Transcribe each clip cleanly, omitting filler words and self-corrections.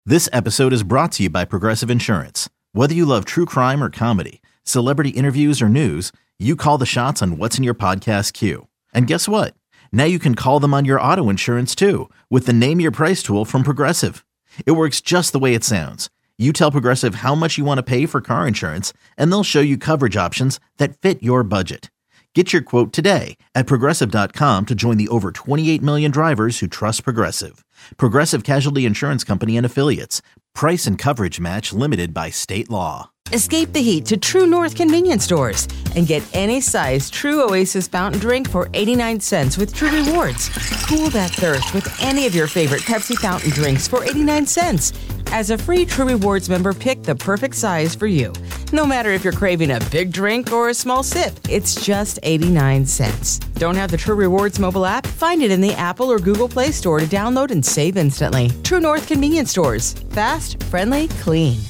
This episode is brought to you by Progressive Insurance. Whether you love true crime or comedy, celebrity interviews or news, you call the shots on what's in your podcast queue. And guess what? Now you can call them on your auto insurance too with the Name Your Price tool from Progressive. It works just the way it sounds. You tell Progressive how much you want to pay for car insurance, and they'll show you coverage options that fit your budget. Get your quote today at Progressive.com to join the over 28 million drivers who trust Progressive. Progressive Casualty Insurance Company and Affiliates. Price and coverage match limited by state law. Escape the heat to True North convenience stores and get any size True Oasis fountain drink for 89 cents with True Rewards. Cool that thirst with any of your favorite Pepsi fountain drinks for 89 cents. As a free True Rewards member, pick the perfect size for you. No matter if you're craving a big drink or a small sip, it's just 89 cents. Don't have the True Rewards mobile app? Find it in the Apple or Google Play Store to download and save instantly. True North convenience stores. Fast, friendly, clean.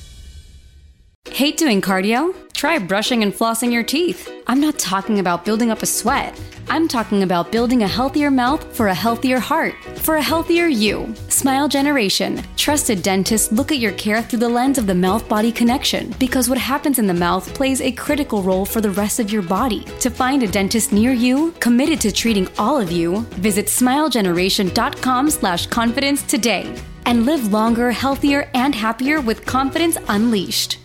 Hate doing cardio? Try brushing and flossing your teeth. I'm not talking about building up a sweat. I'm talking about building a healthier mouth for a healthier heart, for a healthier you. Smile Generation. Trusted dentists look at your care through the lens of the mouth-body connection because what happens in the mouth plays a critical role for the rest of your body. To find a dentist near you, committed to treating all of you, visit smilegeneration.com/confidence today and live longer, healthier, and happier with confidence unleashed.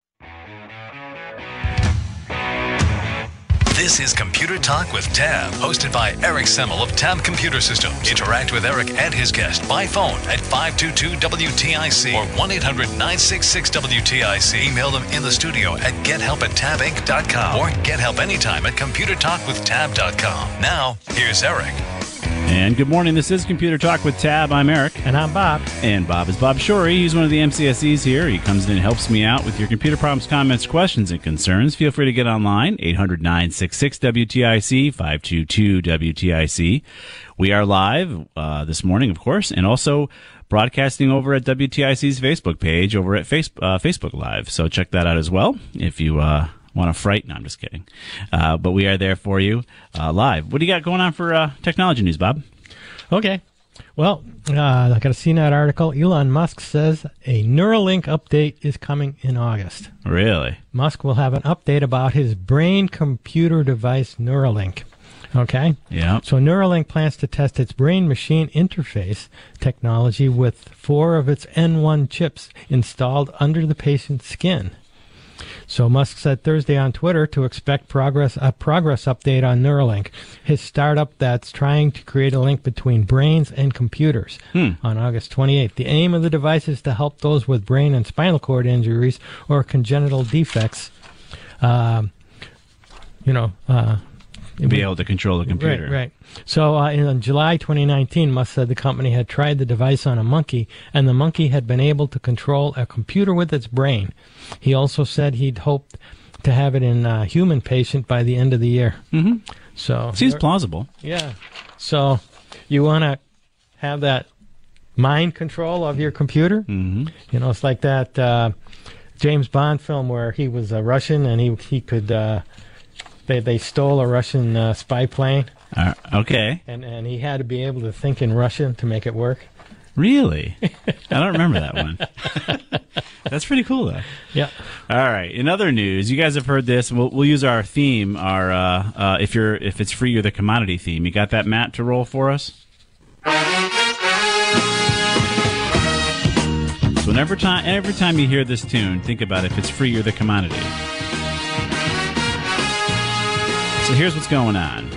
This is Computer Talk with Tab, hosted by Eric Semmel of Tab Computer Systems. Interact with Eric and his guest by phone at 522-WTIC or 1-800-966-WTIC. Email them in the studio at gethelp@tabinc.com or get help anytime at computertalkwithtab.com. Now, here's Eric. And good morning. This is Computer Talk with Tab. I'm Eric. And I'm Bob. And Bob is Bob Shorey. He's one of the MCSEs here. He comes in and helps me out with your computer problems, comments, questions, and concerns. Feel free to get online, 800-966-WTIC, 522-WTIC. We are live this morning, of course, and also broadcasting over at WTIC's Facebook page over at Facebook Live. So check that out as well if you want to frighten? No, I'm just kidding. But we are there for you live. What do you got going on for technology news, Bob? Okay. Well, I got a CNET article. Elon Musk says a Neuralink update is coming in August. Really? Musk will have an update about his brain-computer device, Neuralink. Okay? Yeah. So Neuralink plans to test its brain-machine interface technology with 4 of its N1 chips installed under the patient's skin. So Musk said Thursday on Twitter to expect a progress update on Neuralink, his startup that's trying to create a link between brains and computers on August 28th. The aim of the device is to help those with brain and spinal cord injuries or congenital defects, be able to control the computer. Right. So in July 2019, Musk said the company had tried the device on a monkey, and the monkey had been able to control a computer with its brain. He also said he'd hoped to have it in a human patient by the end of the year. Mm-hmm. So seems plausible. Yeah. So you want to have that mind control of your computer? Mm-hmm. You know, it's like that James Bond film where he was a Russian and he could... They stole a Russian spy plane. Okay. And he had to be able to think in Russian to make it work. Really? I don't remember that one. That's pretty cool, though. Yeah. All right. In other news, you guys have heard this. We'll use our theme, our if it's free, you're the commodity theme. You got that, Matt, to roll for us? So every time you hear this tune, think about if it's free, you're the commodity. So here's what's going on.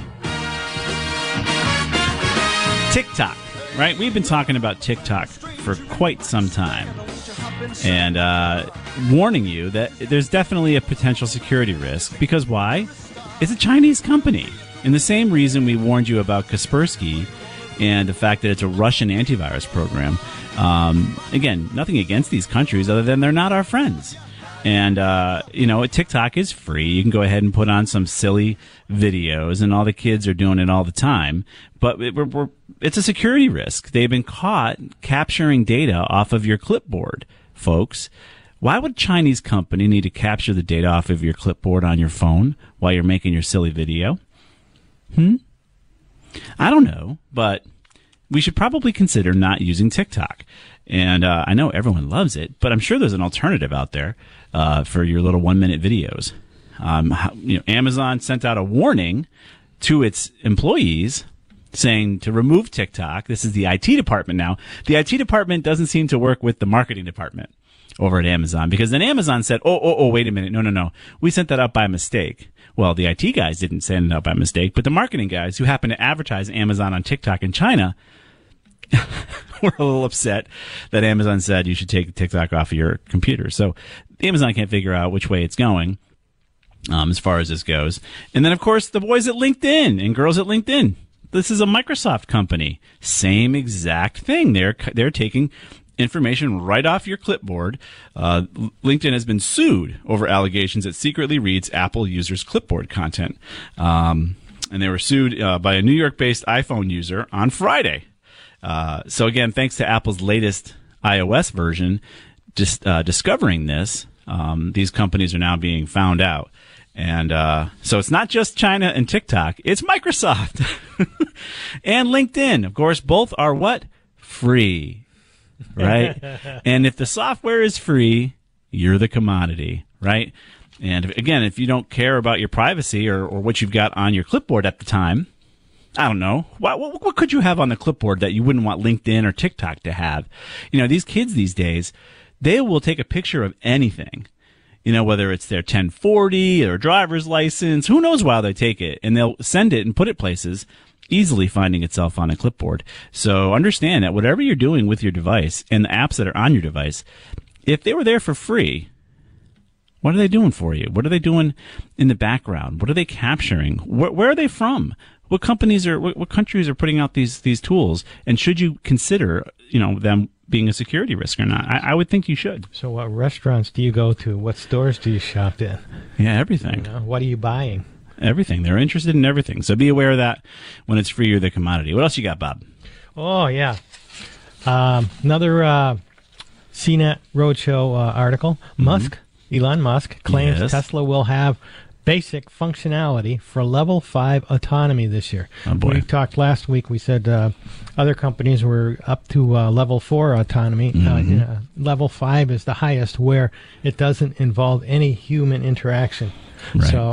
TikTok, right? We've been talking about TikTok for quite some time. And warning you that there's definitely a potential security risk. Because why? It's a Chinese company. And the same reason we warned you about Kaspersky and the fact that it's a Russian antivirus program. Again, nothing against these countries other than they're not our friends. And, TikTok is free. You can go ahead and put on some silly videos, and all the kids are doing it all the time. But it's a security risk. They've been caught capturing data off of your clipboard, folks. Why would a Chinese company need to capture the data off of your clipboard on your phone while you're making your silly video? I don't know, but we should probably consider not using TikTok. And I know everyone loves it, but I'm sure there's an alternative out there for your little 1-minute videos. Amazon sent out a warning to its employees saying to remove TikTok. This is the IT department now. The IT department doesn't seem to work with the marketing department over at Amazon, because then Amazon said, oh, wait a minute. No. We sent that up by mistake. Well, the IT guys didn't send it up by mistake, but the marketing guys who happen to advertise Amazon on TikTok in China were a little upset that Amazon said you should take TikTok off of your computer. So Amazon can't figure out which way it's going as far as this goes. And then, of course, the boys at LinkedIn and girls at LinkedIn. This is a Microsoft company. Same exact thing. They're taking information right off your clipboard. LinkedIn has been sued over allegations it secretly reads Apple users' clipboard content. And they were sued by a New York-based iPhone user on Friday. So again, thanks to Apple's latest iOS version, just discovering this, these companies are now being found out. And so it's not just China and TikTok, it's Microsoft and LinkedIn. Of course, both are what? Free, right? And if the software is free, you're the commodity, right? And again, if you don't care about your privacy or what you've got on your clipboard at the time, I don't know. What could you have on the clipboard that you wouldn't want LinkedIn or TikTok to have? These kids these days, they will take a picture of anything. Whether it's their 1040 or driver's license, who knows why they take it, and they'll send it and put it places, easily finding itself on a clipboard. So understand that whatever you're doing with your device and the apps that are on your device, if they were there for free, what are they doing for you? What are they doing in the background? What are they capturing? Where are they from? What companies what countries are putting out these tools? And should you consider, them being a security risk or not? I would think you should. So what restaurants do you go to? What stores do you shop in? Yeah, everything. What are you buying? Everything. They're interested in everything. So be aware of that when it's free or the commodity. What else you got, Bob? Oh, yeah. Another CNET Roadshow article. Elon Musk claims Tesla will have basic functionality for level 5 autonomy this year. Oh, boy. We talked last week. We said other companies were up to level 4 autonomy. Level 5 is the highest, where it doesn't involve any human interaction. Right.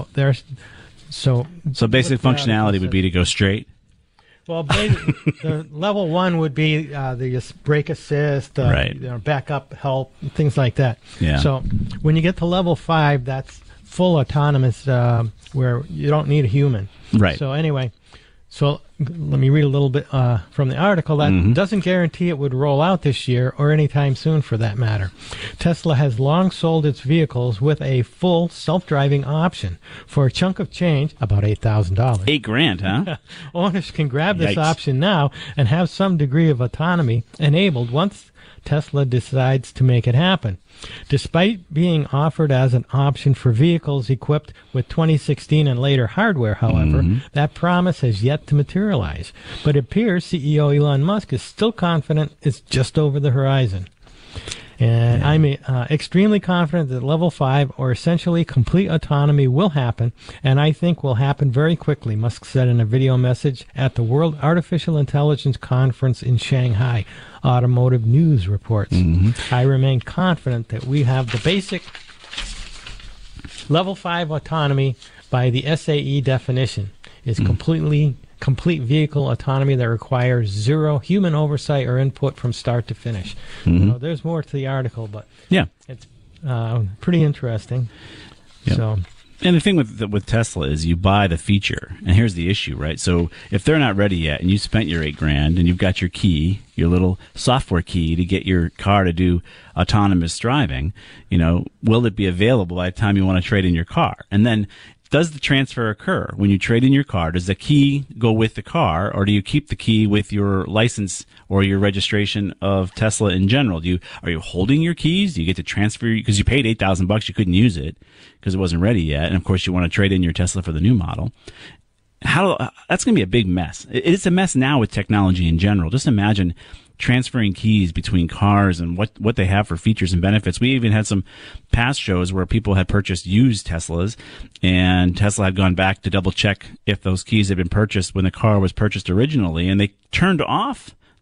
So basic functionality would be to go straight. Well, the level 1 would be the brake assist, backup help, things like that. Yeah. So when you get to level 5, that's full autonomous, where you don't need a human. Right. So anyway, let me read a little bit from the article. That doesn't guarantee it would roll out this year or anytime soon, for that matter. Tesla has long sold its vehicles with a full self-driving option for a chunk of change, about $8,000. $8,000, huh? Owners can grab this option now and have some degree of autonomy enabled once Tesla decides to make it happen. Despite being offered as an option for vehicles equipped with 2016 and later hardware, however, that promise has yet to materialize. But it appears CEO Elon Musk is still confident it's just over the horizon. And I'm extremely confident that level 5, or essentially complete autonomy, will happen, and I think will happen very quickly, Musk said in a video message at the World Artificial Intelligence Conference in Shanghai. Automotive News reports. I remain confident that we have the basic level 5 autonomy by the SAE definition. It's complete vehicle autonomy that requires zero human oversight or input from start to finish. There's more to the article, but it's pretty interesting. Yep. And the thing with Tesla is you buy the feature, and here's the issue, right? So if they're not ready yet, and you spent your $8,000, and you've got your key, your little software key to get your car to do autonomous driving, will it be available by the time you want to trade in your car? And then, does the transfer occur when you trade in your car? Does the key go with the car, or do you keep the key with your license or your registration of Tesla in general? Are you holding your keys? Do you get to transfer, because you paid $8,000, you couldn't use it because it wasn't ready yet, and of course you want to trade in your Tesla for the new model? That's going to be a big mess. It's a mess now with technology in general. Just imagine transferring keys between cars and what they have for features and benefits. We even had some past shows where people had purchased used Teslas, and Tesla had gone back to double check if those keys had been purchased when the car was purchased originally, and they turned off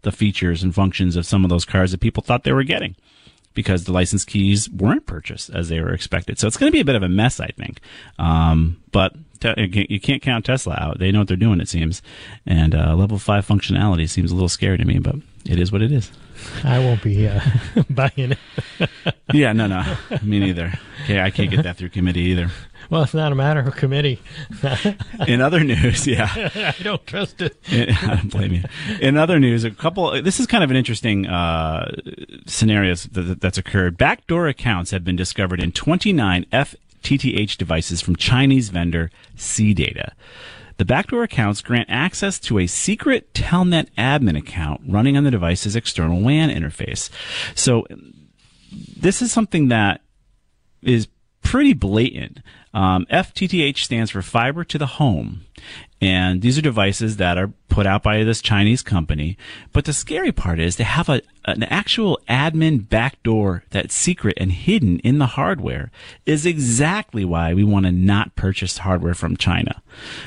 the features and functions of some of those cars that people thought they were getting, because the license keys weren't purchased as they were expected. So it's going to be a bit of a mess, I think. But you can't count Tesla out. They know what they're doing, it seems. And level 5 functionality seems a little scary to me, but it is what it is. I won't be buying it. Yeah, no, me neither. Okay, I can't get that through committee either. Well, it's not a matter of committee. In other news, yeah. I don't trust it. I don't blame you. In other news, this is kind of an interesting scenario that's occurred. Backdoor accounts have been discovered in 29 FTTH devices from Chinese vendor CData. The backdoor accounts grant access to a secret Telnet admin account running on the device's external WAN interface. So this is something that is pretty blatant. FTTH stands for fiber to the home. And these are devices that are put out by this Chinese company. But the scary part is they have an actual admin backdoor that's secret and hidden in the hardware, is exactly why we want to not purchase hardware from China.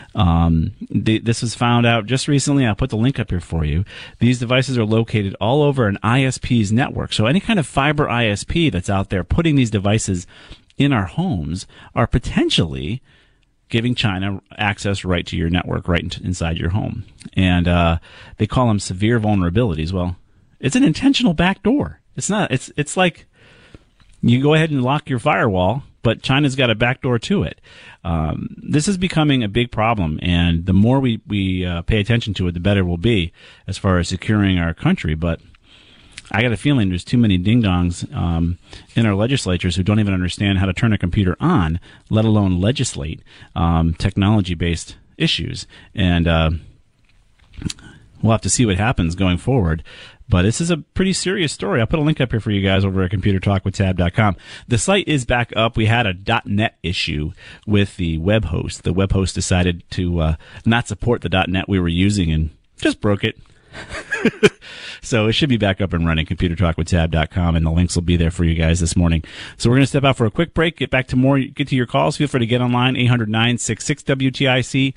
This was found out just recently. I'll put the link up here for you. These devices are located all over an ISP's network. So any kind of fiber ISP that's out there putting these devices in our homes are potentially giving China access right to your network, right inside your home. And they call them severe vulnerabilities. Well, it's an intentional backdoor. It's not. It's like you go ahead and lock your firewall, but China's got a backdoor to it. This is becoming a big problem, and the more we pay attention to it, the better we'll be as far as securing our country. But I got a feeling there's too many ding-dongs in our legislatures who don't even understand how to turn a computer on, let alone legislate technology-based issues. And we'll have to see what happens going forward. But this is a pretty serious story. I'll put a link up here for you guys over at ComputerTalkWithTab.com. The site is back up. We had a .NET issue with the web host. The web host decided to not support the .NET we were using and just broke it. So it should be back up and running, ComputerTalkWithTab.com, and the links will be there for you guys this morning. So we're going to step out for a quick break, get back to more, get to your calls. Feel free to get online, 800-966-WTIC,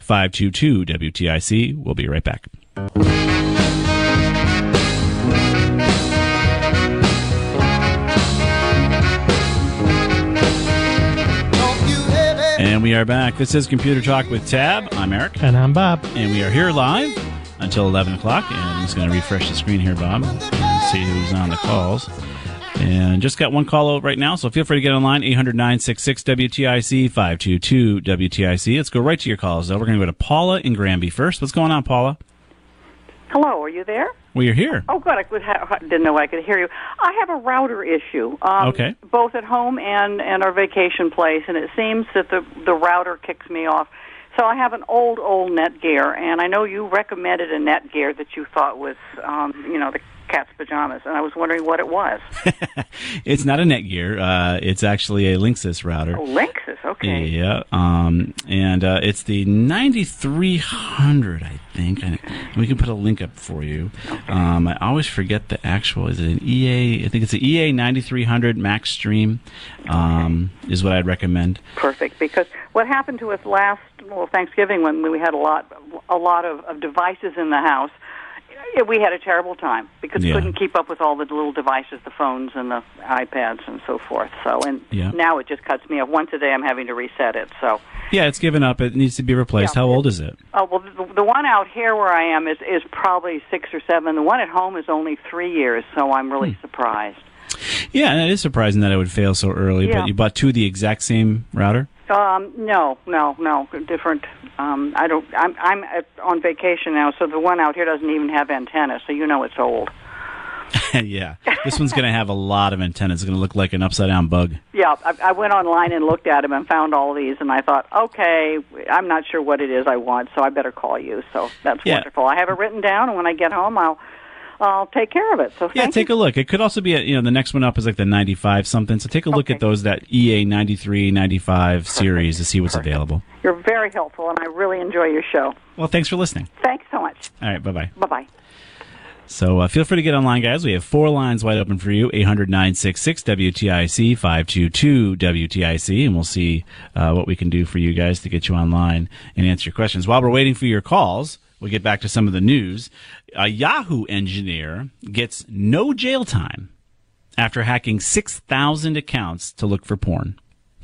522-WTIC. We'll be right back. And we are back. This is Computer Talk with Tab. I'm Eric. And I'm Bob. And we are here live until 11 o'clock. And I'm just going to refresh the screen here, Bob, and see who's on the calls. And just got one call out right now, so feel free to get online, 800-966-WTIC, 522-WTIC. Let's go right to your calls, though. We're going to go to Paula in Granby first. What's going on, Paula? Hello, are you there? Well, you're here. Oh, good. I didn't know I could hear you. I have a router issue, okay, both at home and our vacation place, and it seems that the router kicks me off. So I have an old Netgear, and I know you recommended a Netgear that you thought was, the cat's pajamas, and I was wondering what it was. It's not a Netgear. It's actually a Linksys router. Oh, Linksys, okay. Yeah, and it's the 9300, I think. We can put a link up for you. Okay. I always forget the actual. Is it an EA? I think it's an EA 9300 Max Stream, is what I'd recommend. Perfect, because what happened to us last Thanksgiving when we had a lot of devices in the house, we had a terrible time because we couldn't keep up with all the little devices, the phones and the iPads and so forth. So, now it just cuts me off. Once a day I'm having to reset it. So yeah, it's given up. It needs to be replaced. How old is it? Oh, well, the one out here where I am is probably 6 or 7. The one at home is only 3 years, so I'm really surprised. Yeah, and it is surprising that it would fail so early, but you bought two of the exact same router? No, different. I'm on vacation now, so the one out here doesn't even have antennas, so it's old. Yeah, this one's going to have a lot of antennas. It's going to look like an upside-down bug. Yeah, I went online and looked at them and found all these, and I thought, okay, I'm not sure what it is I want, so I better call you. So that's wonderful. I have it written down, and when I get home, I'll take care of it. So take a look. It could also be the next one up is like the 95 something. So take a look at that EA 93, 95 series to see what's available. You're very helpful, and I really enjoy your show. Well, thanks for listening. Thanks so much. All right, bye-bye. Bye-bye. So feel free to get online, guys. We have 4 lines wide open for you, 800-966-WTIC, 522-WTIC, and we'll see what we can do for you guys to get you online and answer your questions. While we're waiting for your calls, we'll get back to some of the news. a Yahoo engineer gets no jail time after hacking 6,000 accounts to look for porn.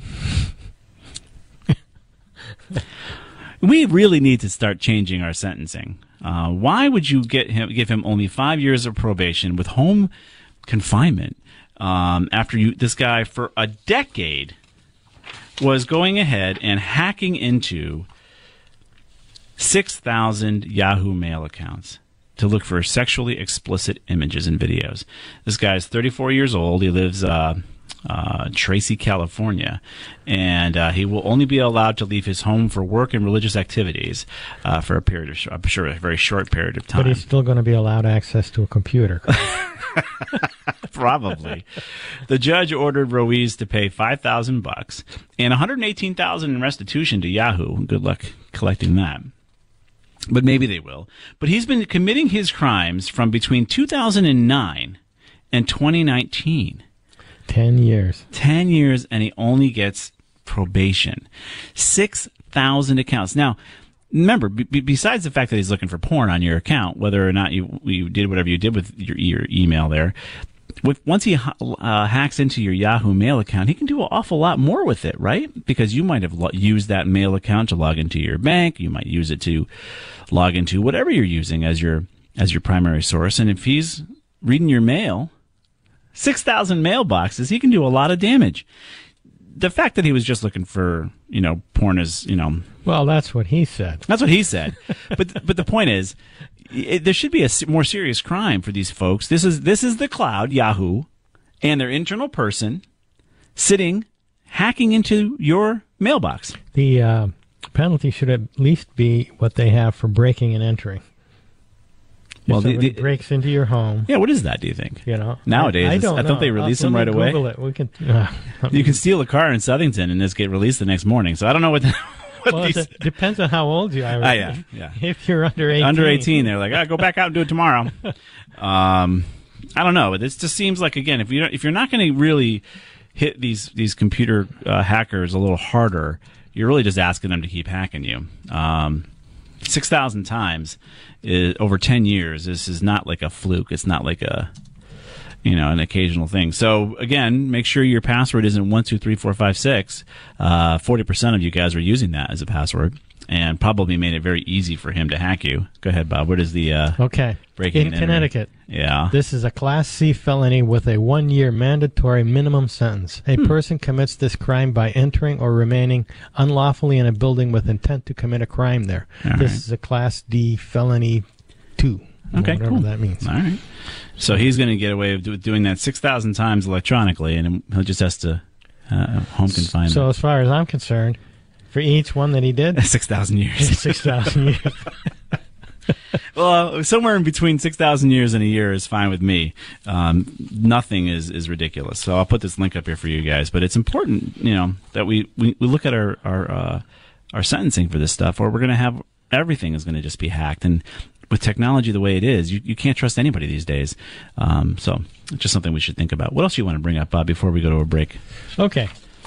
We really need to start changing our sentencing. Why would you give him only 5 years of probation with home confinement after this guy for a decade was going ahead and hacking into 6,000 Yahoo Mail accounts to look for sexually explicit images and videos? This guy's 34 years old. He lives Tracy, California, and he will only be allowed to leave his home for work and religious activities for a period of, I'm sure, a very short period of time. But he's still going to be allowed access to a computer. Probably. The judge ordered Ruiz to pay $5,000 and $118,000 in restitution to Yahoo. Good luck collecting that. But maybe they will. But he's been committing his crimes from between 2009 and 2019. 10 years. 10 years, and he only gets probation. 6,000 accounts. Now, remember, besides the fact that he's looking for porn on your account, whether or not you did whatever you did with your email there, once he hacks into your Yahoo Mail account, he can do an awful lot more with it, right? Because you might have used that mail account to log into your bank. You might use it to log into whatever you're using as your primary source. And if he's reading your mail, 6,000 mailboxes, he can do a lot of damage. The fact that he was just looking for, porn is, Well, that's what he said. That's what he said. But the point is, there should be a more serious crime for these folks. This is the cloud, Yahoo, and their internal person sitting, hacking into your mailbox. The penalty should at least be what they have for breaking and entering. Well, somebody breaks into your home. Yeah, what is that, do you think? Nowadays, I don't know. they release them right away? Google it. We can. You can steal a car in Southington and just get released the next morning. So I don't know what. It depends on how old you are. Yeah. If you're under 18. Under 18, they're like, go back out and do it tomorrow. I don't know. This just seems like, again, if you're not going to really hit these computer hackers a little harder, you're really just asking them to keep hacking you. 6,000 times over 10 years. This is not like a fluke. It's not like an occasional thing. So again, make sure your password isn't 123456. 40% of you guys are using that as a password, and probably made it very easy for him to hack you. Go ahead, Bob. What is the breaking in Connecticut? Yeah, this is a Class C felony with a 1-year mandatory minimum sentence. A person commits this crime by entering or remaining unlawfully in a building with intent to commit a crime there. This is a Class D felony 2. Okay, whatever cool. that means. All right. So he's going to get away with doing that 6,000 times electronically, and he'll just has to home confinement. So as far as I'm concerned, for each one that he did, 6,000 years. 6,000 years. Well, somewhere in between 6,000 years and a year is fine with me. Nothing is ridiculous. So I'll put this link up here for you guys. But it's important, that we look at our sentencing for this stuff, or we're going to have everything is going to just be hacked. And with technology the way it is, you can't trust anybody these days. So it's just something we should think about. What else do you want to bring up, Bob, before we go to a break? Okay.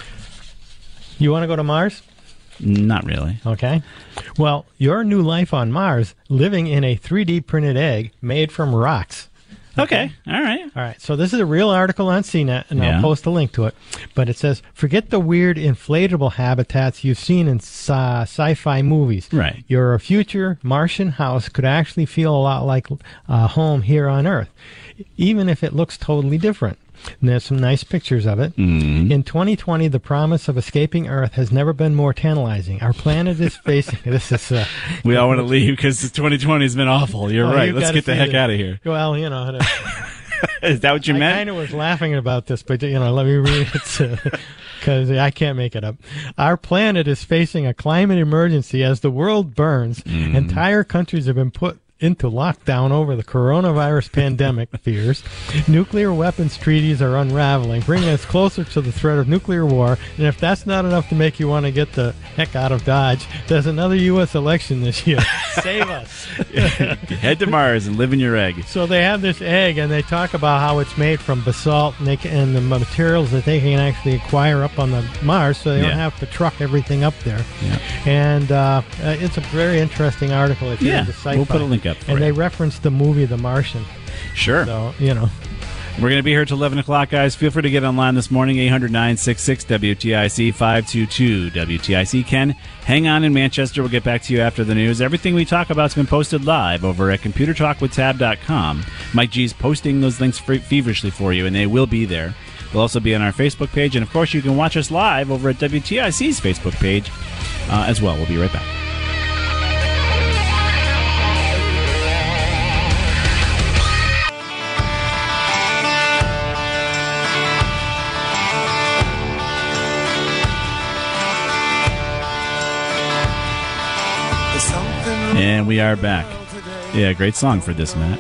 You want to go to Mars? Not really. Okay. Well, your new life on Mars, living in a 3D printed egg made from rocks. Okay. All right. All right. So this is a real article on CNET, and I'll post a link to it. But it says, forget the weird inflatable habitats you've seen in sci-fi movies. Right. Your future Martian house could actually feel a lot like home here on Earth, even if it looks totally different. And there's some nice pictures of it. Mm-hmm. In 2020, the promise of escaping Earth has never been more tantalizing. Our planet is facing... This is... we all want to leave because 2020 has been awful. You're right. Let's get the heck out of here. Well, Is that what you meant? I kind of was laughing about this, but, let me read it because I can't make it up. Our planet is facing a climate emergency as the world burns. Entire countries have been put into lockdown over the coronavirus pandemic fears. Nuclear weapons treaties are unraveling, bringing us closer to the threat of nuclear war. And if that's not enough to make you want to get the heck out of Dodge, there's another U.S. election this year. Save us. Head to Mars and live in your egg. So they have this egg, and they talk about how it's made from basalt and the materials that they can actually acquire up on the Mars, so they don't have to truck everything up there. Yeah. And it's a very interesting article if you're into sci-fi. We'll put a link up Yep. And they referenced the movie The Martian. Sure. So, you know. We're going to be here till 11 o'clock, guys. Feel free to get online this morning, 800-966-WTIC, 522-WTIC. Ken, hang on in Manchester. We'll get back to you after the news. Everything we talk about has been posted live over at ComputerTalkWithTab.com. Mike G's posting those links feverishly for you, and they will be there. They'll also be on our Facebook page. And, of course, you can watch us live over at WTIC's Facebook page as well. We'll be right back. And we are back. Yeah, great song for this, Matt.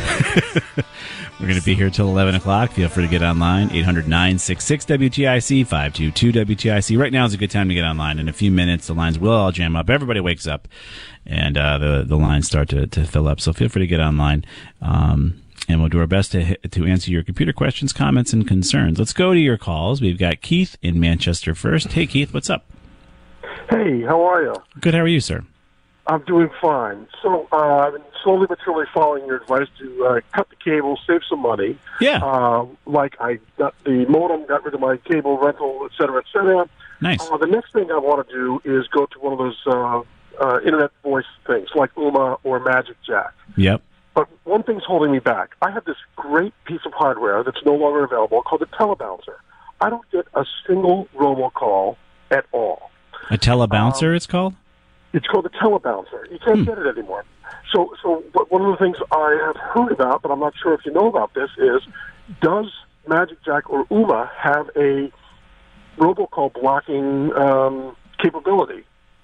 We're going to be here till 11 o'clock. Feel free to get online, 800-966-WTIC, 522-WTIC. Right now is a good time to get online. In a few minutes, the lines will all jam up. Everybody wakes up, and the lines start to fill up. So feel free to get online, and we'll do our best to answer your computer questions, comments, and concerns. Let's go to your calls. We've got Keith in Manchester first. Hey, Keith, what's up? Hey, how are you? Good. How are you, sir? I'm doing fine. So I've been slowly but surely following your advice to cut the cable, save some money. Yeah. Like I got the modem, got rid of my cable rental, et cetera, et cetera. Nice. The next thing I want to do is go to one of those internet voice things like Ooma or Magic Jack. Yep. But one thing's holding me back. I have this great piece of hardware that's no longer available called the Telebouncer. I don't get a single robocall at all. A Telebouncer, it's called? It's called the Telebouncer. You can't get it anymore. So one of the things I have heard about, but I'm not sure if you know about this, is does Magic Jack or Ooma have a robocall blocking capability?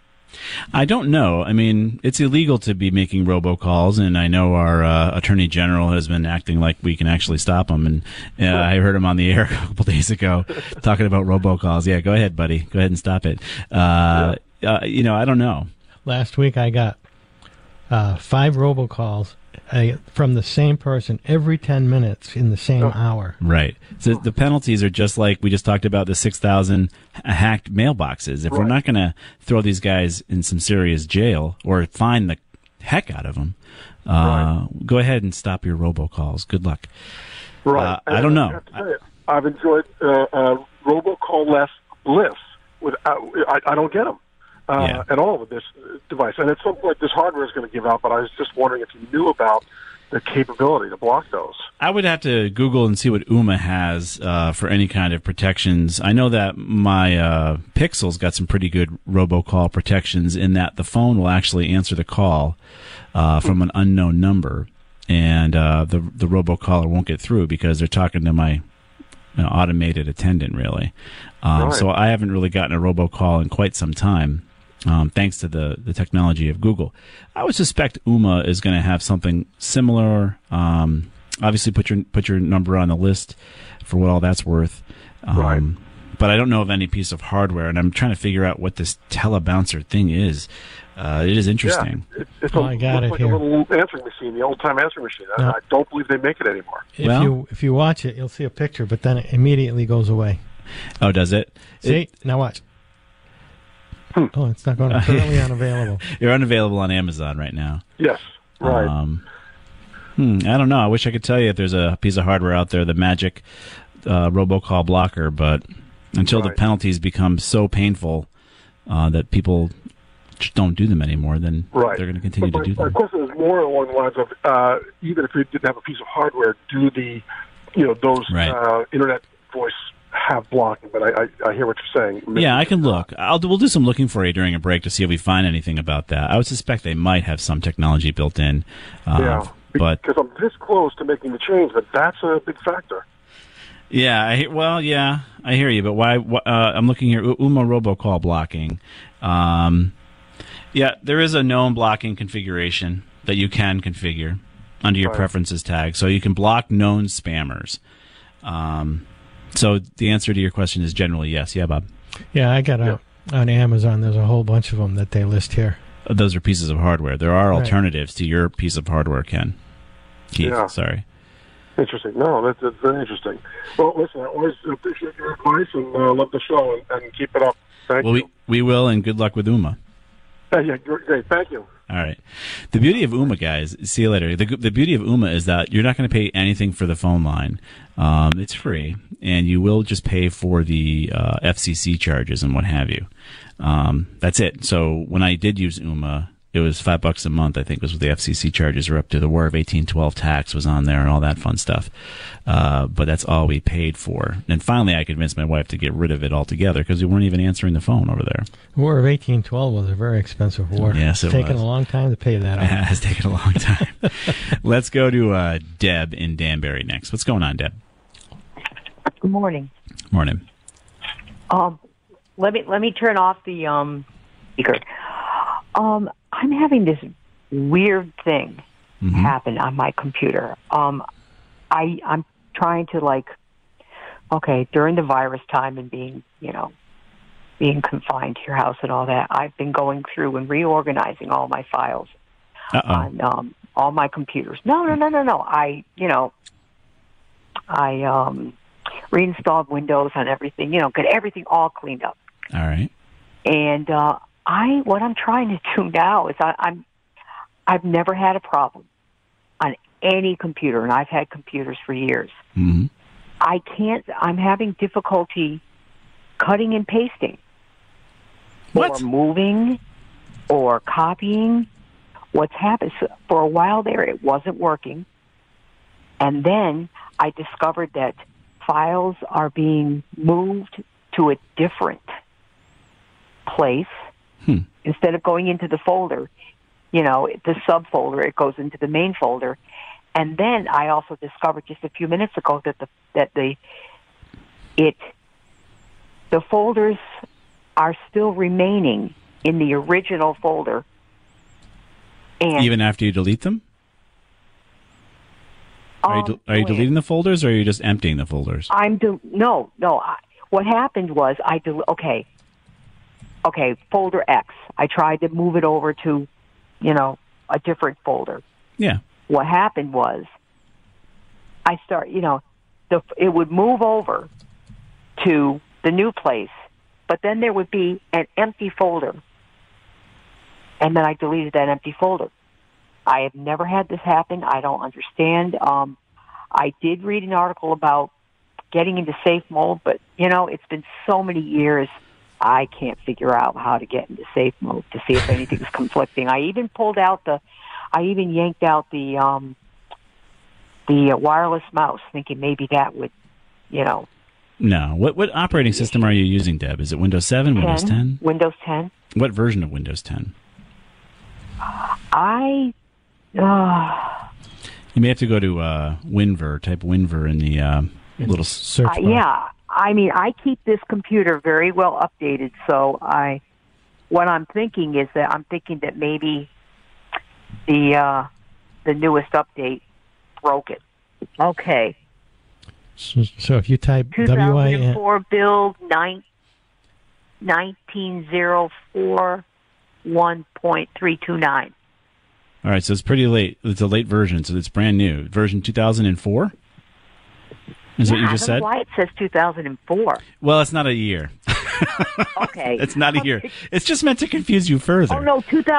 I don't know. I mean, it's illegal to be making robocalls, and I know our Attorney General has been acting like we can actually stop them. And I heard him on the air a couple days ago talking about robocalls. Yeah, go ahead, buddy. Go ahead and stop it. I don't know. Last week I got 5 robocalls from the same person every 10 minutes in the same hour. Right. So the penalties are just like we just talked about the 6,000 hacked mailboxes. If we're not going to throw these guys in some serious jail or fine the heck out of them, go ahead and stop your robocalls. Good luck. Right. I don't know. I've enjoyed robocall-less bliss. I don't get them. At all with this device. And at some point, this hardware is going to give out, but I was just wondering if you knew about the capability to block those. I would have to Google and see what Ooma has for any kind of protections. I know that my Pixel's got some pretty good robocall protections in that the phone will actually answer the call from an unknown number, and the robocaller won't get through because they're talking to my automated attendant, really. So I haven't really gotten a robocall in quite some time. Thanks to the technology of Google. I would suspect Ooma is going to have something similar. Obviously, put your number on the list for what all that's worth. But I don't know of any piece of hardware, and I'm trying to figure out what this Telebouncer thing is. It is interesting. Yeah, it's I got it like here. a little answering machine, the old-time answering machine. No. I don't believe they make it anymore. If you watch it, you'll see a picture, but then it immediately goes away. Oh, does it? See? Now watch. Oh, it's not going to currently unavailable. You're unavailable on Amazon right now. Yes, right. I don't know. I wish I could tell you if there's a piece of hardware out there, the magic robocall blocker, but until the penalties become so painful that people just don't do them anymore, then they're going to continue to do them. My question is more along the lines of even if you didn't have a piece of hardware, do the those internet voice have blocking? But I hear what you're saying. Maybe I can look. We'll do some looking for you during a break to see if we find anything about that. I would suspect they might have some technology built in. But because I'm this close to making the change, but that's a big factor. Yeah, I hear you. But why? I'm looking here. Ooma robocall blocking. There is a known blocking configuration that you can configure under your preferences tag, so you can block known spammers. So the answer to your question is generally yes. Yeah, Bob? Yeah, I got on Amazon. There's a whole bunch of them that they list here. Those are pieces of hardware. There are alternatives to your piece of hardware, Ken. Keith, sorry. Interesting. No, that's very interesting. Well, listen, I always appreciate your advice and love the show and keep it up. Thank you. We will, and good luck with Ooma. Yeah, great. Thank you. All right. The beauty of Ooma, guys, see you later. The beauty of Ooma is that you're not going to pay anything for the phone line. It's free, and you will just pay for the FCC charges and what have you. That's it. So when I did use Ooma, it was $5 a month, I think, was what the FCC charges are up to. The War of 1812 tax was on there and all that fun stuff. But that's all we paid for. And finally, I convinced my wife to get rid of it altogether because we weren't even answering the phone over there. The War of 1812 was a very expensive war. Yes, it was. It's taken a long time to pay that off. It has taken a long time. Let's go to Deb in Danbury next. What's going on, Deb? Good morning. Morning. Let me turn off the speaker. I'm having this weird thing happen on my computer. I'm trying to during the virus time and being confined to your house and all that, I've been going through and reorganizing all my files on all my computers. No. I reinstalled Windows on everything, get everything all cleaned up. All right. And what I'm trying to do now is I've never had a problem on any computer, and I've had computers for years. Mm-hmm. I'm having difficulty cutting and pasting. What? Or moving or copying. What's happened, for a while there, it wasn't working. And then I discovered that files are being moved to a different place. Instead of going into the folder, the subfolder, it goes into the main folder. And then I also discovered just a few minutes ago that the folders are still remaining in the original folder. And even after you delete them? Are you deleting the folders, or are you just emptying the folders? No. What happened was Okay, folder X. I tried to move it over to, a different folder. Yeah. What happened was it would move over to the new place, but then there would be an empty folder. And then I deleted that empty folder. I have never had this happen. I don't understand. I did read an article about getting into safe mode, but, it's been so many years. I can't figure out how to get into safe mode to see if anything's conflicting. I even yanked out the wireless mouse, thinking maybe that would, No. What operating system are you using, Deb? Is it Windows 7, Windows 10? Windows 10. What version of Windows 10? You may have to go to WinVer. Type WinVer in the little search bar. Yeah. I keep this computer very well updated, so what I'm thinking is that maybe the newest update broke it. Okay. So if you type 2004 build 1904 1.329. All right, so it's pretty late. It's a late version, so it's brand new. Version 2004? Is what you just said? Why it says 2004? Well, it's not a year. Okay. It's not a year. It's just meant to confuse you further. Oh, no,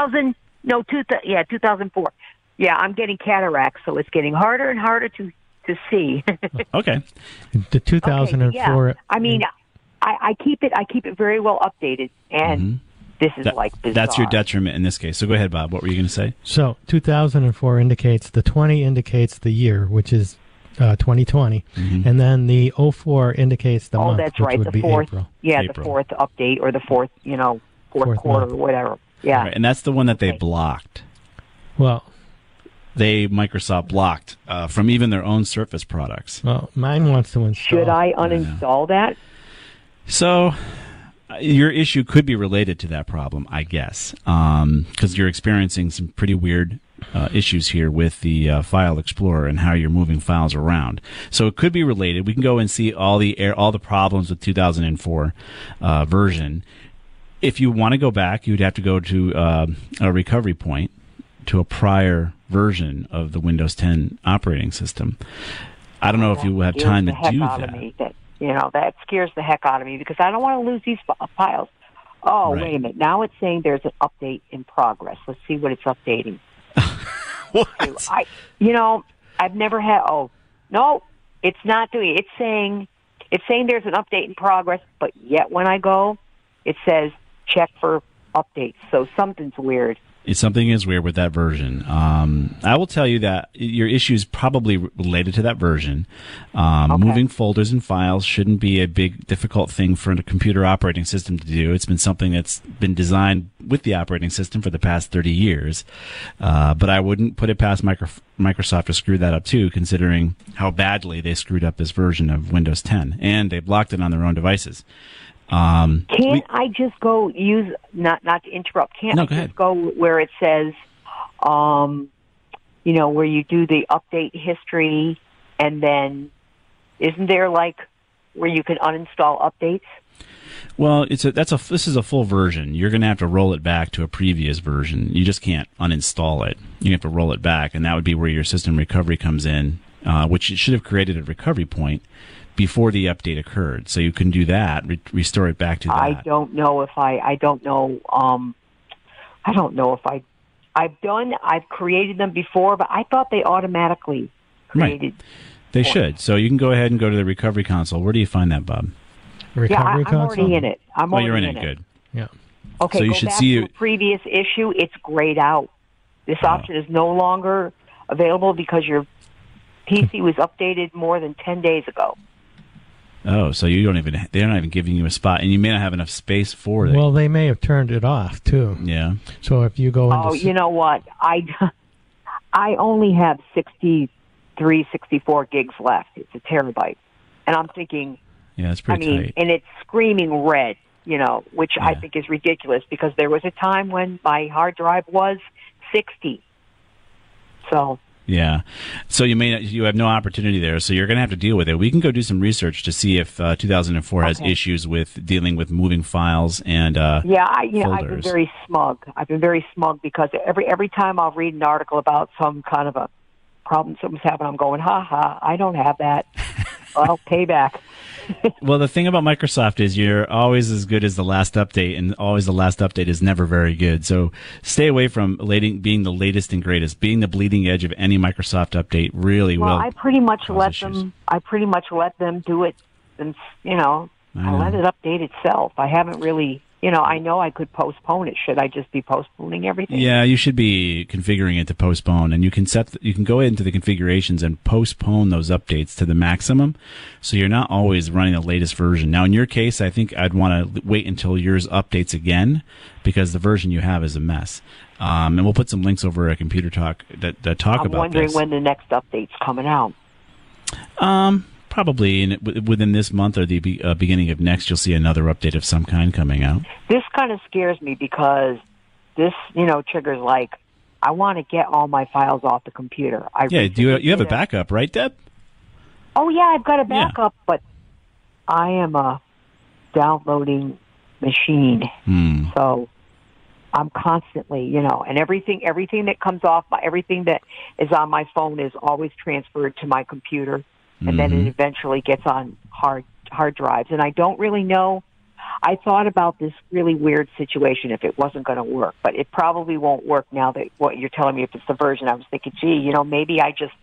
2004. Yeah, I'm getting cataracts, so it's getting harder and harder to see. Okay. The 2004. Okay, yeah. I keep it very well updated, and this is bizarre. That's your detriment in this case. So go ahead, Bob. What were you going to say? So 2004 indicates, the 20 indicates the year, which is 2020, and then the 04 indicates the month, that's which right, would the be fourth. April. Yeah, April. The fourth update, or the fourth quarter, month. or whatever. Yeah, right, and that's the one that they blocked. Well, Microsoft blocked from even their own Surface products. Well, mine wants to install. Should I uninstall that? So your issue could be related to that problem, I guess, because you're experiencing some pretty weird issues here with the File Explorer and how you're moving files around. So it could be related. We can go and see all the problems with 2004 version. If you want to go back, you'd have to go to a recovery point to a prior version of the Windows 10 operating system. I don't know if you have time to do that. That scares the heck out of me, because I don't want to lose these files. Oh, Right. wait a minute. Now it's saying there's an update in progress. Let's see what it's updating. What? I've never had. Oh, no, it's not doing it. It's saying there's an update in progress, but yet when I go, it says check for updates. So something's weird. Something is weird with that version. I will tell you that your issue is probably related to that version. Moving folders and files shouldn't be a big, difficult thing for a computer operating system to do. It's been something that's been designed with the operating system for the past 30 years. But I wouldn't put it past Microsoft to screw that up too, considering how badly they screwed up this version of Windows 10. And they blocked it on their own devices. Can't I just go use, not to interrupt, go ahead. Go where it says, where you do the update history, and then isn't there like where you can uninstall updates? Well, this is a full version. You're going to have to roll it back to a previous version. You just can't uninstall it. You have to roll it back, and that would be where your system recovery comes in, which it should have created a recovery point before the update occurred. So you can do that, restore it back to that. I don't know if I've created them before, but I thought they automatically created. Right. They should. So you can go ahead and go to the recovery console. Where do you find that, Bob? Recovery console? I'm already in it. You're in it. Good. Yeah. Okay, so you go should back see to a previous issue. It's grayed out. This option is no longer available because your PC was updated more than 10 days ago. Oh, so they're not even giving you a spot, and you may not have enough space for it. Well, they may have turned it off too. Yeah. So if you go into... Oh, you know what? I only have 64 gigs left. It's a terabyte. And I'm thinking... Yeah, that's pretty tight. And it's screaming red, which I think is ridiculous because there was a time when my hard drive was 60. So... Yeah. So you have no opportunity there, so you're going to have to deal with it. We can go do some research to see if 2004 has issues with dealing with moving files and folders. I've been very smug. Because every time I'll read an article about some kind of a problem someone's having, I'm going, I don't have that. Well, payback. Well, the thing about Microsoft is you're always as good as the last update, and always the last update is never very good. So stay away from being the latest and greatest. Being the bleeding edge of any Microsoft update really will. I pretty much let them do it, and I let it update itself. I haven't really. I know I could postpone it. Should I just be postponing everything? Yeah, you should be configuring it to postpone, and you can go into the configurations and postpone those updates to the maximum, so you're not always running the latest version. Now, in your case, I think I'd want to wait until yours updates again, because the version you have is a mess. And we'll put some links over at Computer Talk that talk about this. I'm wondering when the next update's coming out. Probably within this month or the beginning of next, you'll see another update of some kind coming out. This kind of scares me because this, triggers like, I want to get all my files off the computer. You have a backup, right, Deb? Oh, yeah, I've got a backup, but I am a downloading machine. So I'm constantly, and everything that comes off, everything that is on my phone is always transferred to my computer. And then it eventually gets on hard drives. And I don't really know. I thought about this really weird situation if it wasn't going to work, but it probably won't work now that what you're telling me, if it's the version. I was thinking, maybe I just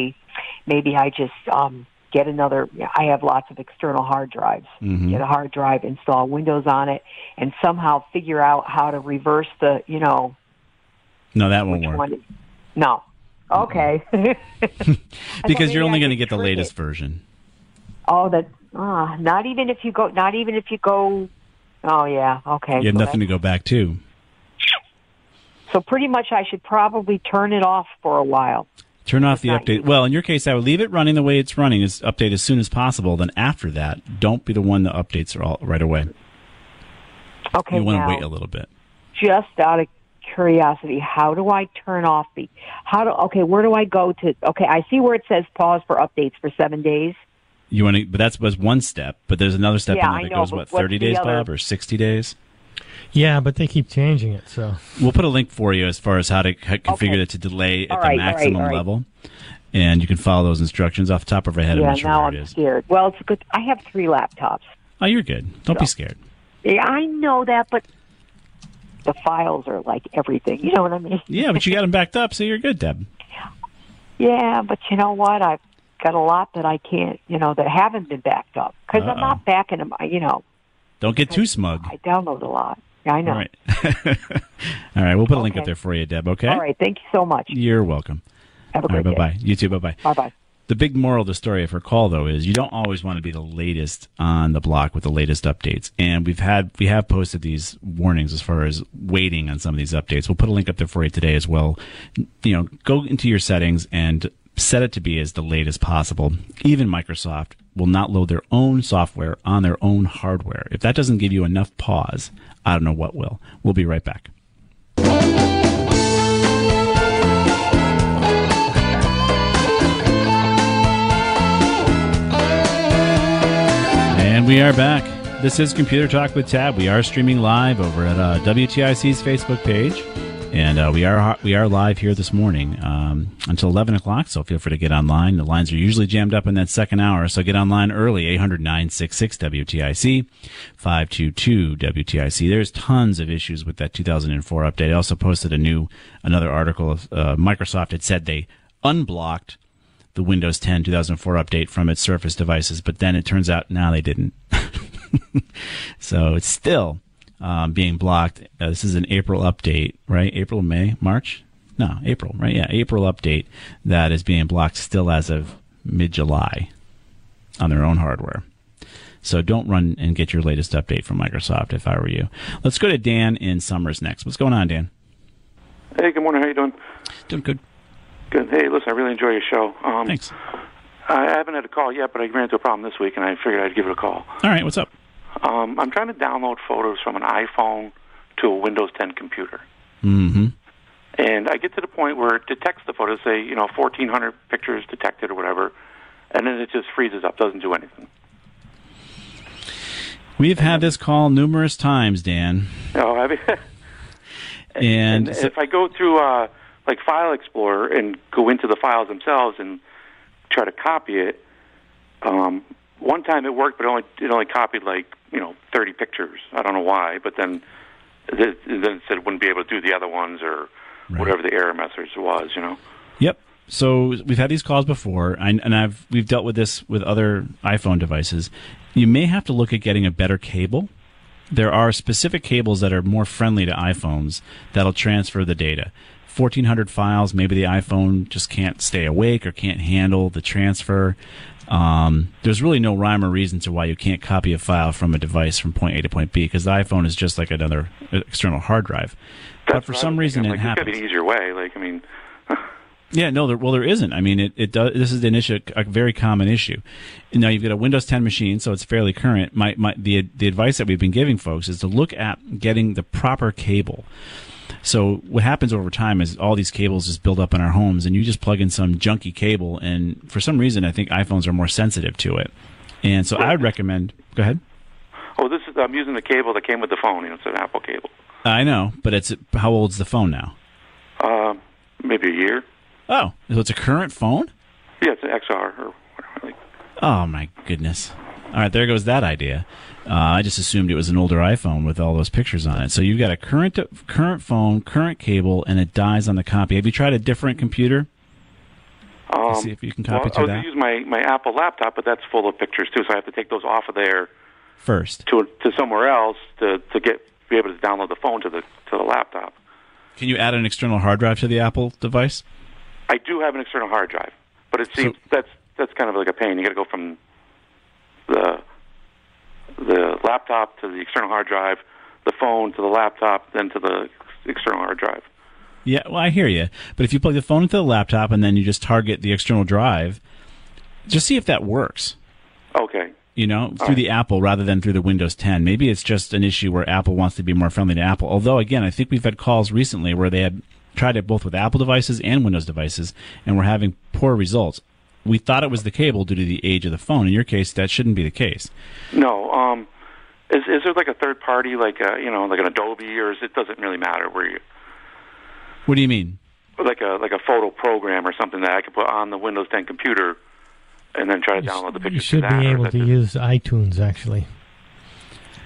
get another. I have lots of external hard drives. Get a hard drive, install Windows on it, and somehow figure out how to reverse the, No, that won't work. No. Okay. Because you're only going to get the latest version. Oh, not even if you go. Oh, yeah. Okay. You have nothing to go back to. So pretty much, I should probably turn it off for a while. Turn off the update. Well, in your case, I would leave it running the way it's running. Is update as soon as possible. Then after that, don't be the one that updates are all right away. Okay. You want to wait a little bit. Just out of curiosity, how do I turn off where do I go to? Okay, I see where it says pause for updates for 7 days. But that was one step. But there's another step in there that goes 30 days, Bob, or 60 days? Yeah, but they keep changing it. So we'll put a link for you as far as how to configure that to delay at the maximum level, and you can follow those instructions off the top of our head. Yeah, now I'm scared. Well, it's good. I have 3 laptops. Oh, you're good. Don't be scared. Yeah, I know that, but the files are like everything. You know what I mean? Yeah, but you got them backed up, so you're good, Deb. Yeah, but you know what? I've got a lot that I can't, that haven't been backed up because I'm not backing them. Don't get too smug. I download a lot. Yeah, I know. All right. All right, we'll put a link up there for you, Deb, okay? All right, thank you so much. You're welcome. Have a great day. Bye-bye. You too, bye-bye. Bye-bye. The big moral of the story of her call, though, is you don't always want to be the latest on the block with the latest updates. And we have posted these warnings as far as waiting on some of these updates. We'll put a link up there for you today as well. Go into your settings and set it to be as the latest possible. Even Microsoft will not load their own software on their own hardware. If that doesn't give you enough pause, I don't know what will. We'll be right back. And we are back. This is Computer Talk with Tab. We are streaming live over at WTIC's Facebook page. And we are live here this morning until 11 o'clock, so feel free to get online. The lines are usually jammed up in that second hour, so get online early, 800-966-WTIC, 522-WTIC. There's tons of issues with that 2004 update. I also posted another article of Microsoft had said they unblocked the Windows 10 2004 update from its Surface devices, but then it turns out, no, they didn't. So it's still being blocked. This is an April update, right? April, May, March? No, April, right? Yeah, April update that is being blocked still as of mid-July on their own hardware. So don't run and get your latest update from Microsoft if I were you. Let's go to Dan in Summers next. What's going on, Dan? Hey, good morning. How you doing? Doing good. Good. Hey, listen, I really enjoy your show. Thanks. I haven't had a call yet, but I ran into a problem this week, and I figured I'd give it a call. All right, what's up? I'm trying to download photos from an iPhone to a Windows 10 computer. Mm-hmm. And I get to the point where it detects the photos, say, 1,400 pictures detected or whatever, and then it just freezes up, doesn't do anything. We've had this call numerous times, Dan. Oh, have you? And if I go through like File Explorer and go into the files themselves and try to copy it, one time it worked, but it only copied 30 pictures. I don't know why, but then it said it wouldn't be able to do the other ones or whatever the error message was. Yep. So we've had these calls before, and we've dealt with this with other iPhone devices. You may have to look at getting a better cable. There are specific cables that are more friendly to iPhones that'll transfer the data. 1,400 files, maybe the iPhone just can't stay awake or can't handle the transfer. There's really no rhyme or reason to why you can't copy a file from a device from point A to point B, because the iPhone is just like another external hard drive. But for some reason it happens. There's got to be an easier way. Yeah, no, there isn't. I mean, it does. This is a very common issue. Now you've got a Windows 10 machine, so it's fairly current. The advice that we've been giving folks is to look at getting the proper cable. So what happens over time is all these cables just build up in our homes, and you just plug in some junky cable, and for some reason I think iPhones are more sensitive to it. And so I would recommend. Go ahead. Oh, I'm using the cable that came with the phone. It's an Apple cable. I know, but how old's the phone now? Maybe a year. Oh, so it's a current phone? Yeah, it's an XR or whatever. Oh, my goodness. All right, there goes that idea. I just assumed it was an older iPhone with all those pictures on it. So you've got a current phone, current cable, and it dies on the copy. Have you tried a different computer? To see if you can copy to that? I was use my Apple laptop, but that's full of pictures, too, so I have to take those off of there first to somewhere else to be able to download the phone to the laptop. Can you add an external hard drive to the Apple device? I do have an external hard drive, but it seems that's kind of like a pain. You got to go from the laptop to the external hard drive, the phone to the laptop, then to the external hard drive. Yeah, well, I hear you. But if you plug the phone into the laptop and then you just target the external drive, just see if that works. Okay. Through the Apple rather than through the Windows 10. Maybe it's just an issue where Apple wants to be more friendly to Apple. Although, again, I think we've had calls recently where they had tried it both with Apple devices and Windows devices, and we're having poor results. We thought it was the cable due to the age of the phone. In your case, that shouldn't be the case. No. Is there like a third party, like an Adobe, or it doesn't really matter where you? What do you mean? Like a photo program or something that I could put on the Windows 10 computer, and then try to download the pictures. You should be able to use iTunes, actually.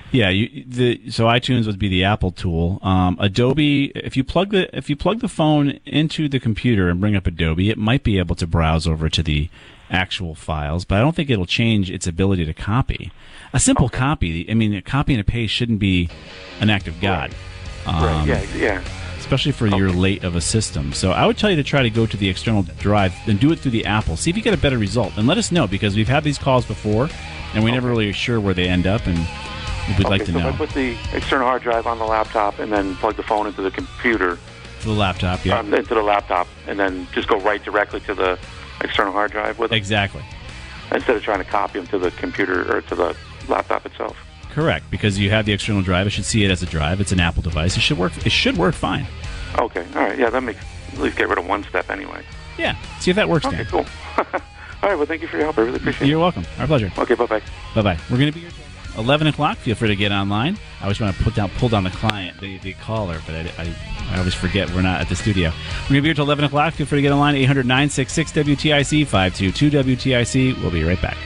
Yeah, so iTunes would be the Apple tool. Adobe, if you plug the phone into the computer and bring up Adobe, it might be able to browse over to the actual files, but I don't think it'll change its ability to copy. A simple copy, a copy and a paste shouldn't be an act of God. Right. Yeah. Especially for your late of a system. So I would tell you to try to go to the external drive and do it through the Apple. See if you get a better result. And let us know, because we've had these calls before, and we're never really sure where they end up, and we'd like to know. So if I put the external hard drive on the laptop and then plug the phone into the computer. To the laptop, yeah. Into the laptop, and then just go right directly to the external hard drive with it? Exactly. Instead of trying to copy them to the computer or to the laptop itself. Correct, because you have the external drive. It should see it as a drive. It's an Apple device. It should work fine. Okay, all right. Yeah, that makes at least get rid of one step anyway. Yeah, see if that works. Okay, cool. All right, well, thank you for your help. I really appreciate it. You're welcome. Our pleasure. Okay, bye-bye. Bye-bye. We're going to be here till 11 o'clock. Feel free to get online. I always want to pull down the client, the caller, but I always forget we're not at the studio. We're going to be here till 11 o'clock. Feel free to get online, 800-966-WTIC, 522-WTIC. We'll be right back.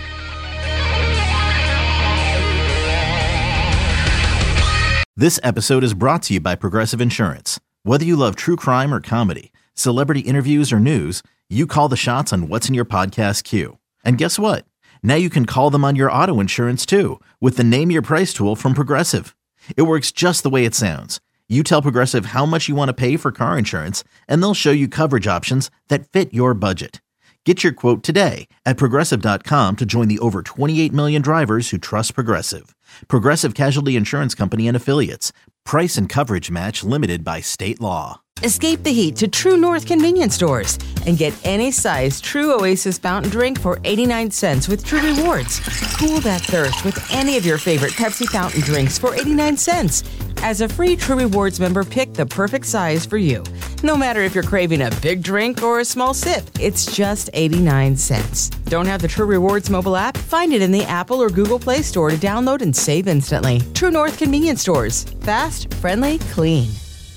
This episode is brought to you by Progressive Insurance. Whether you love true crime or comedy, celebrity interviews or news, you call the shots on what's in your podcast queue. And guess what? Now you can call them on your auto insurance too, with the Name Your Price tool from Progressive. It works just the way it sounds. You tell Progressive how much you want to pay for car insurance, and they'll show you coverage options that fit your budget. Get your quote today at Progressive.com to join the over 28 million drivers who trust Progressive. Progressive Casualty Insurance Company and Affiliates. Price and coverage match limited by state law. Escape the heat to True North convenience stores and get any size True Oasis fountain drink for 89 cents with True Rewards. Cool that thirst with any of your favorite Pepsi fountain drinks for 89 cents. As a free True Rewards member, pick the perfect size for you. No matter if you're craving a big drink or a small sip, it's just 89 cents. Don't have the True Rewards mobile app? Find it in the Apple or Google Play Store to download and save instantly. True North convenience stores. Fast, friendly, clean.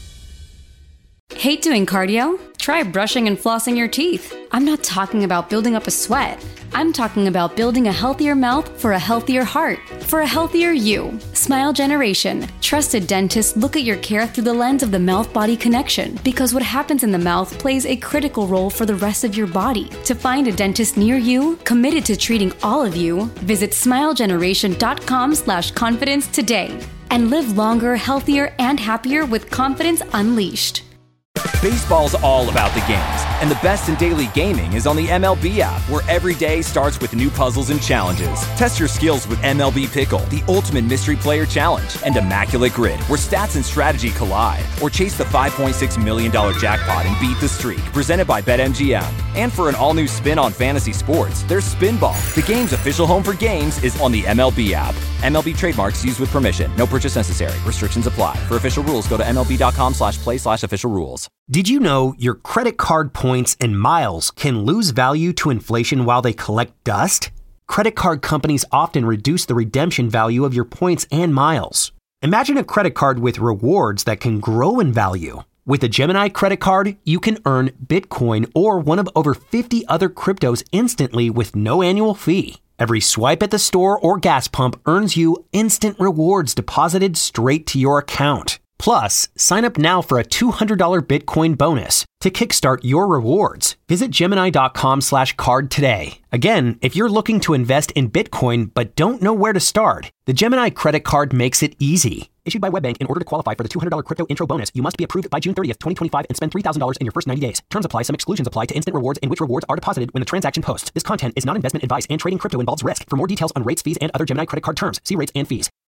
Hate doing cardio? Try brushing and flossing your teeth. I'm not talking about building up a sweat. I'm talking about building a healthier mouth for a healthier heart, for a healthier you. Smile Generation. Trusted dentists look at your care through the lens of the mouth-body connection, because what happens in the mouth plays a critical role for the rest of your body. To find a dentist near you, committed to treating all of you, visit smilegeneration.com/confidence today and live longer, healthier, and happier with confidence unleashed. Baseball's all about the games, and the best in daily gaming is on the MLB app, where every day starts with new puzzles and challenges. Test your skills with MLB Pickle, the ultimate mystery player challenge, and Immaculate Grid, where stats and strategy collide. Or chase the $5.6 million jackpot and beat the streak, presented by BetMGM. And for an all-new spin on fantasy sports, there's Spinball. The game's official home for games is on the MLB app. MLB trademarks used with permission. No purchase necessary. Restrictions apply. For official rules, go to MLB.com/play/official rules. Did you know your credit card points and miles can lose value to inflation while they collect dust? Credit card companies often reduce the redemption value of your points and miles. Imagine a credit card with rewards that can grow in value. With a Gemini credit card, you can earn Bitcoin or one of over 50 other cryptos instantly with no annual fee. Every swipe at the store or gas pump earns you instant rewards deposited straight to your account. Plus, sign up now for a $200 Bitcoin bonus to kickstart your rewards. Visit Gemini.com/card today. Again, if you're looking to invest in Bitcoin but don't know where to start, the Gemini credit card makes it easy. Issued by WebBank, in order to qualify for the $200 crypto intro bonus, you must be approved by June 30th, 2025 and spend $3,000 in your first 90 days. Terms apply. Some exclusions apply to instant rewards, in which rewards are deposited when the transaction posts. This content is not investment advice, and trading crypto involves risk. For more details on rates, fees, and other Gemini credit card terms, see rates and fees.